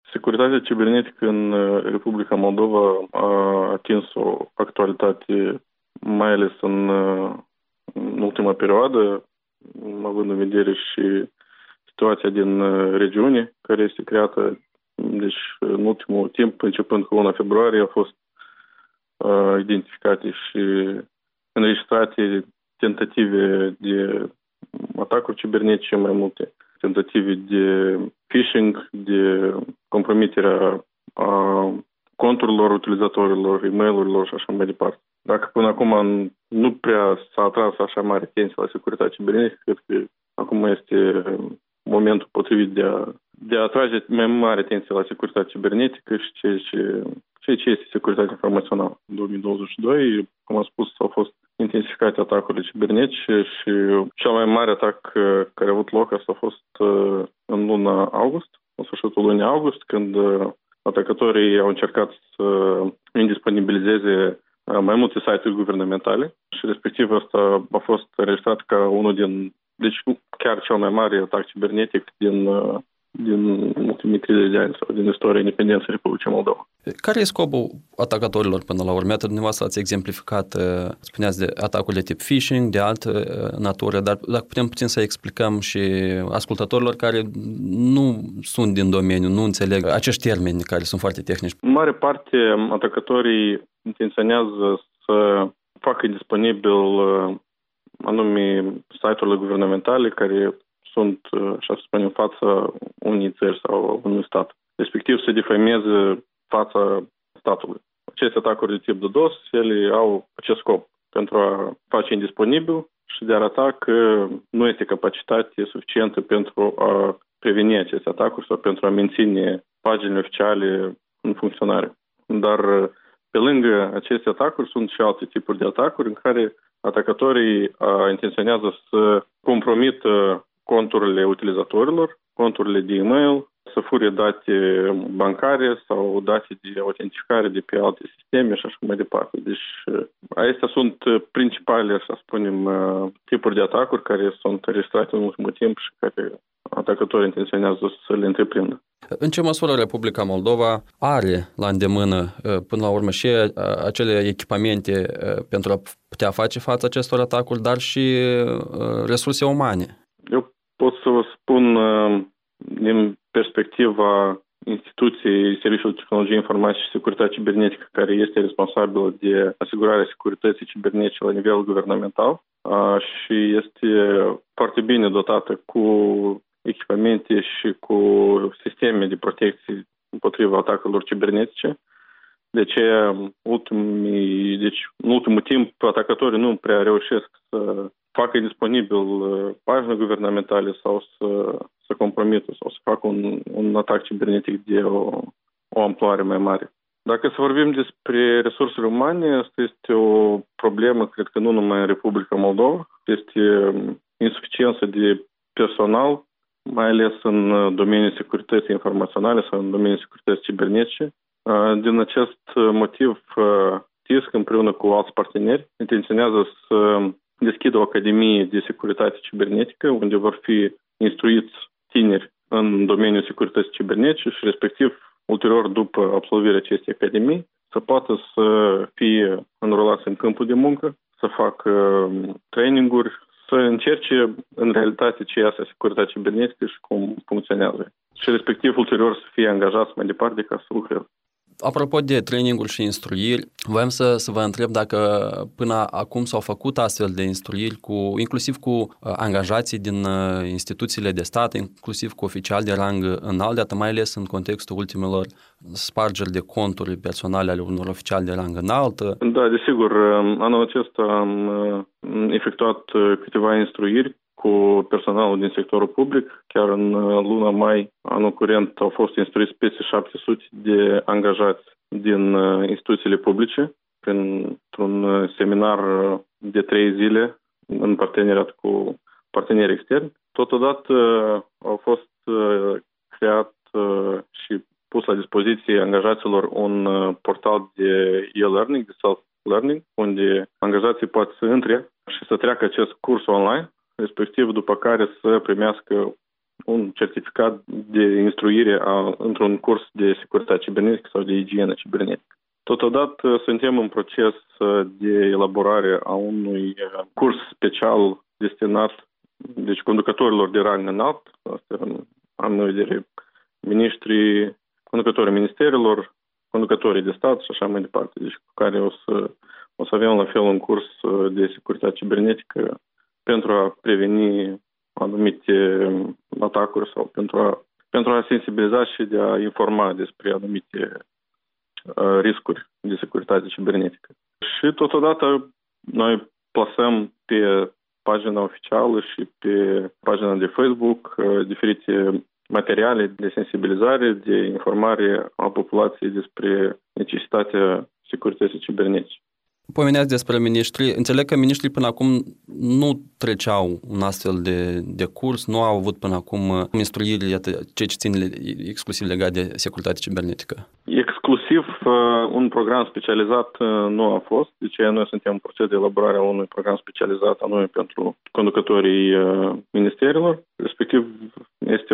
Securitatea cibernetică în Republica Moldova a atins o actualitate, mai ales în ultima perioadă, având în vedere și situația din regiune care este creată. Deci, în ultimul timp, începând cu luna februarie, au fost identificate și înregistrate tentative de atacuri cibernetice, mai multe tentative de phishing, de compromiterea a conturilor utilizatorilor, e-mail-urilor și așa mai departe. Dacă până acum nu prea s-a atras așa mare atenție la securitatea cibernetică, cred că acum este momentul potrivit de a atrage mai mare atenție la securitatea cibernetică și ce este securitatea informațională. În 2022, cum am spus, au fost intensificate atacurile cibernetice și cel mai mare atac care a avut loc asta a fost în luna august, în sfârșitul lunii august, când atacatorii au încercat să indisponibilizeze mai multe site-uri guvernamentale și respectiv asta a fost înregistrat ca unul deci chiar cel mai mare atac cibernetic din ultimii 30 de ani sau din istoria independenței Republicii Moldova. Care e scopul atacatorilor până la urmă? Dumneavoastră ați exemplificat, spuneați, de atacuri de tip phishing, de altă natură, dar dacă putem puțin să explicăm și ascultătorilor care nu sunt din domeniu, nu înțeleg acești termeni care sunt foarte tehnici. În mare parte, atacatorii intenționează să facă disponibil anume site-urile guvernamentale care sunt, așa să spunem, fața unei țări sau unui stat. Respectiv să defăimeze fața statului. Aceste atacuri de tip DDoS, ele au acest scop pentru a face indisponibil și de a arăta că nu este capacitate suficientă pentru a preveni aceste atacuri sau pentru a menține paginile oficiale în funcționare. Dar pe lângă aceste atacuri sunt și alte tipuri de atacuri în care atacatorii intenționează să compromită conturile utilizatorilor, conturile de e-mail, să fure date bancare sau date de autentificare de pe alte sisteme și așa mai departe. Deci, acestea sunt principalele, să spunem, tipuri de atacuri care sunt înregistrate în ultimul timp și care atacatorii intenționează să le întreprindă. În ce măsură Republica Moldova are la îndemână, până la urmă, și acele echipamente pentru a putea face față acestor atacuri, dar și resurse umane? Eu pot să vă spun din perspectiva instituției Serviciul Tehnologiei Informației și Securitate Cibernetică, care este responsabilă de asigurarea securității cibernetice la nivel guvernamental și este foarte bine dotată cu echipamente și cu sisteme de protecție împotriva atacurilor cibernetice. De aceea, în ultimul timp, atacatorii nu prea reușesc să facă disponibil pagini guvernamentale sau să compromită sau să facă un atac cibernetic de o amploare mai mare. Dacă să vorbim despre resursele umane, asta este o problemă, cred că nu numai în Republica Moldova, este insuficiență de personal, mai ales în domeniul securității informaționale sau în domeniul securității cibernetice. Din acest motiv, TISC împreună cu alți parteneri intenționează să deschidă o academie de securitate cibernetică, unde vor fi instruiți tineri în domeniul securității cibernetice și respectiv, ulterior, după absolvirea acestei academii, să poată să fie înrolați în câmpul de muncă, să facă training-uri, să încerce în realitate ce este securitatea cibernetică și cum funcționează. Și respectiv, ulterior, să fie angajați mai departe ca să lucreze. Apropo de training-uri și instruiri, voiam să vă întreb dacă până acum s-au făcut astfel de instruiri inclusiv cu angajații din instituțiile de stat, inclusiv cu oficiali de rang înalt, mai ales în contextul ultimelor spargeri de conturi personale ale unor oficiali de rang înalt. Da, desigur. Anul acesta am efectuat câteva instruiri cu personalul din sectorul public. Chiar în luna mai, anul curent, au fost instruiți peste 700 de angajați din instituțiile publice printr-un seminar de 3 zile în parteneriat cu parteneri externi. Totodată au fost creat și pus la dispoziție angajaților un portal de e-learning, de self-learning, unde angajații pot să intre și să treacă acest curs online, respectiv după care să primească un certificat de instruire într-un curs de securitate cibernetică sau de igienă cibernetică. Totodată suntem în proces de elaborare a unui curs special destinat conducătorilor de rang înalt, asta am în vedere miniștrii, conducătorii ministerilor, conducătorii de stat și așa mai departe, cu care o să avem la fel un curs de securitate cibernetică pentru a preveni anumite atacuri sau pentru a sensibiliza și de a informa despre anumite riscuri de securitate cibernetică. Și totodată noi plasăm pe pagina oficială și pe pagina de Facebook diferite materiale de sensibilizare, de informare a populației despre necesitatea securității cibernetice. Pomeneați despre miniștri. Înțeleg că miniștrii până acum nu treceau un astfel de curs, nu au avut până acum instruiri, ce țin exclusiv legat de securitate cibernetică. Exclusiv un program specializat nu a fost, de ce noi suntem în proces de elaborare a unui program specializat anume pentru conducătorii ministerilor. Respectiv este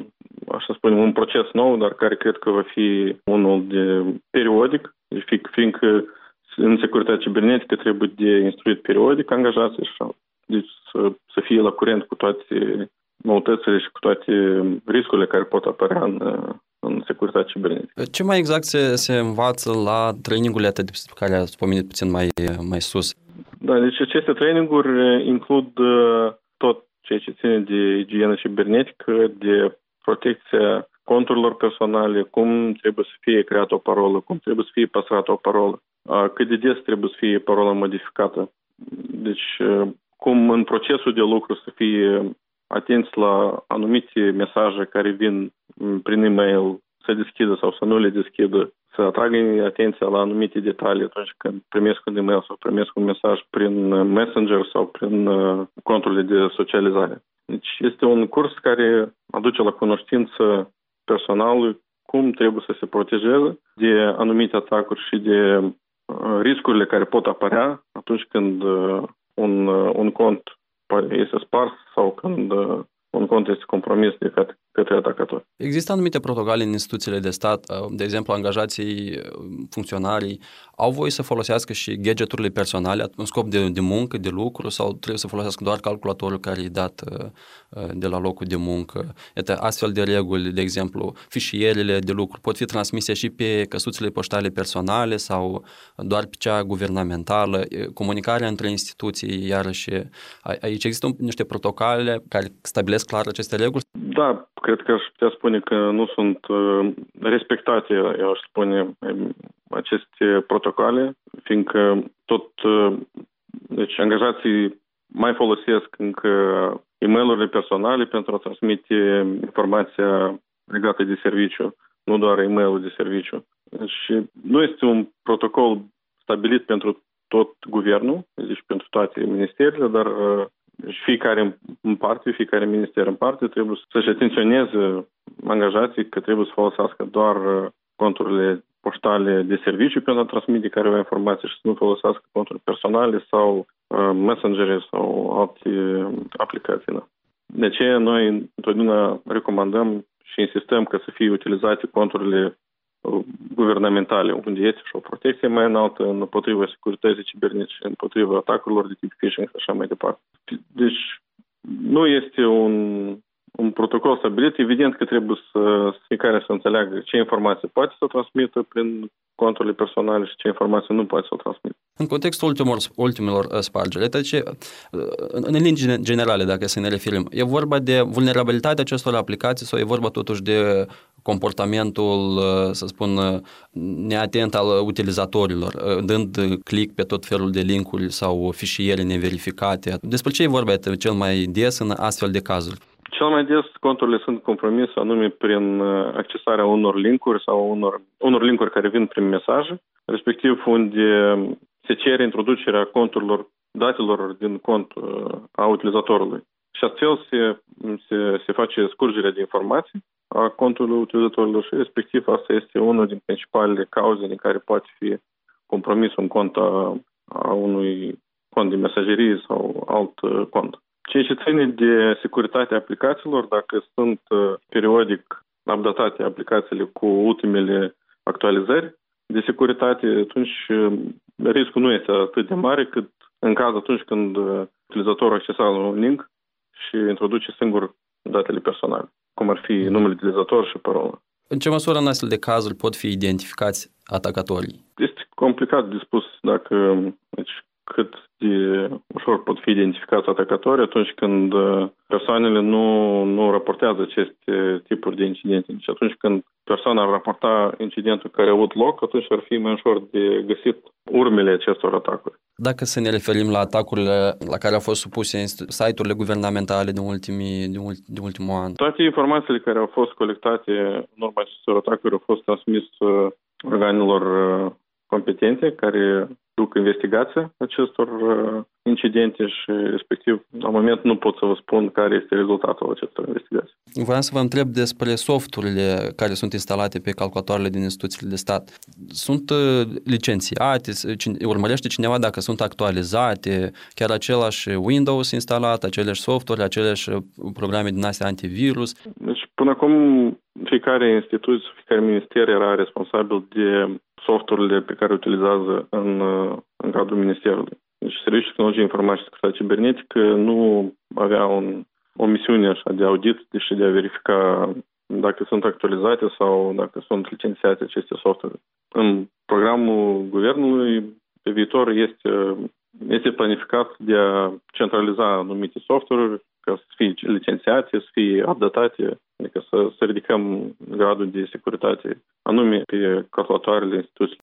un proces nou, dar care cred că va fi unul de periodic, fiindcă în securitatea cibernetică trebuie de instruit periodic angajații și deci să fie la curent cu toate noutățile și cu toate riscurile care pot apărea în securitatea cibernetică. Ce mai exact se învață la trainingurile atât pe care ați pomenit puțin mai sus? Da, deci aceste traininguri includ tot ceea ce ține de igienă cibernetică, de protecția conturilor personale, cum trebuie să fie creată o parolă, cum trebuie să fie păstrată o parolă, cât de des trebuie să fie parola modificată. Deci, cum în procesul de lucru să fie atenți la anumite mesaje care vin prin e-mail, să deschidă sau să nu le deschidă, să atragă atenția la anumite detalii atunci când primesc un e-mail sau primesc un mesaj prin Messenger sau prin conturile de socializare. Deci este un curs care aduce la cunoștință personalului cum trebuie să se protejeze de anumite atacuri și de riscurile care pot apărea atunci când un cont este spars sau când un cont este compromis de către atacator. Există anumite protocole în instituțiile de stat, de exemplu, angajații, funcționarii, au voie să folosească și gadgeturile personale în scop de muncă, de lucru, sau trebuie să folosească doar calculatorul care e dat de la locul de muncă. Iată, astfel de reguli, de exemplu, fișierele de lucru pot fi transmise și pe căsuțele poștale personale sau doar pe cea guvernamentală, comunicarea între instituții, iarăși aici există niște protocole care stabilesc clar aceste reguli? Da, cred că aș putea spune că nu sunt respectate, eu aș spune, aceste protocole, fiindcă deci angajații mai folosesc încă e-mail-urile personale pentru a transmite informația legată de serviciu, nu doar e-mail-ul de serviciu. Și nu este un protocol stabilit pentru tot guvernul, deci pentru toate ministerele, dar fiecare în parte, fiecare minister în parte trebuie să-și atenționeze angajații că trebuie să folosească doar conturile poștale de serviciu pentru a transmite careva informație și să nu folosească conturi personale sau messengere sau alte aplicații. De aceea noi întotdeauna recomandăm și insistăm că să fie utilizate conturile guvernamentale, unde este și o protecție mai înaltă împotriva securității cibernetice, împotriva atacurilor de tip phishing și așa mai departe. Deci nu este un protocol stabilit. Evident că trebuie fiecare să înțeleagă ce informații poate să transmită prin conturile personale și ce informații nu poate să transmită. În contextul ultimelor spargeri, în linii generale, dacă să ne referim, e vorba de vulnerabilitatea acestor aplicații sau e vorba totuși de comportamentul, să spun, neatent al utilizatorilor, dând click pe tot felul de linkuri sau fișiere neverificate? Despre ce e vorba cel mai des în astfel de cazuri? Cel mai des conturile sunt compromise anume prin accesarea unor linkuri sau unor linkuri care vin prin mesaje, respectiv unde se cere introducerea datelor din cont a utilizatorului. Și astfel se face scurgerea de informații a contului utilizatorilor și respectiv asta este unul din principalele cauze din care poate fi compromis un cont a unui cont de mesagerie sau alt cont. Ceea ce ține de securitatea aplicațiilor, dacă sunt periodic updatate aplicațiile cu ultimele actualizări de securitate, atunci riscul nu este atât de mare cât în caz atunci când utilizatorul accesează un link și introduce singur datele personale, cum ar fi numele de utilizator și parola. În ce măsură în astfel de cazuri pot fi identificați atacatorii? Este complicat de spus cât de ușor pot fi identificați atacatorii atunci când persoanele nu raportează aceste tipuri de incidente. Deci atunci când persoana ar raporta incidentul care a avut loc, atunci ar fi mai ușor de găsit urmele acestor atacuri. Dacă să ne referim la atacurile la care au fost supuse site-urile guvernamentale din ultimul an. Toate informațiile care au fost colectate în urma acestor atacuri au fost transmise organelor competente care duc investigația acestor incidente și respectiv la moment nu pot să vă spun care este rezultatul acestor investigații. Vreau să vă întreb despre softurile care sunt instalate pe calculatoarele din instituțiile de stat. Sunt licențiate? Urmărește cineva dacă sunt actualizate? Chiar același Windows instalat, aceleași softuri, aceleași programe din astea antivirus? Deci până acum fiecare instituție, fiecare minister era responsabil de softurile pe care utilizează în cadrul ministerului. Deci Serviciul Tehnologiei Informației și Securitate Cibernetică nu avea o misiune așa de audit, deși de a verifica dacă sunt actualizate sau dacă sunt licențiate aceste softuri. În programul guvernului, pe viitor, este planificat de a centraliza anumite softuri ca să fie licențiate, să fie updatate, adică să ridicăm gradul de securitate anume pe calculatoarele instituției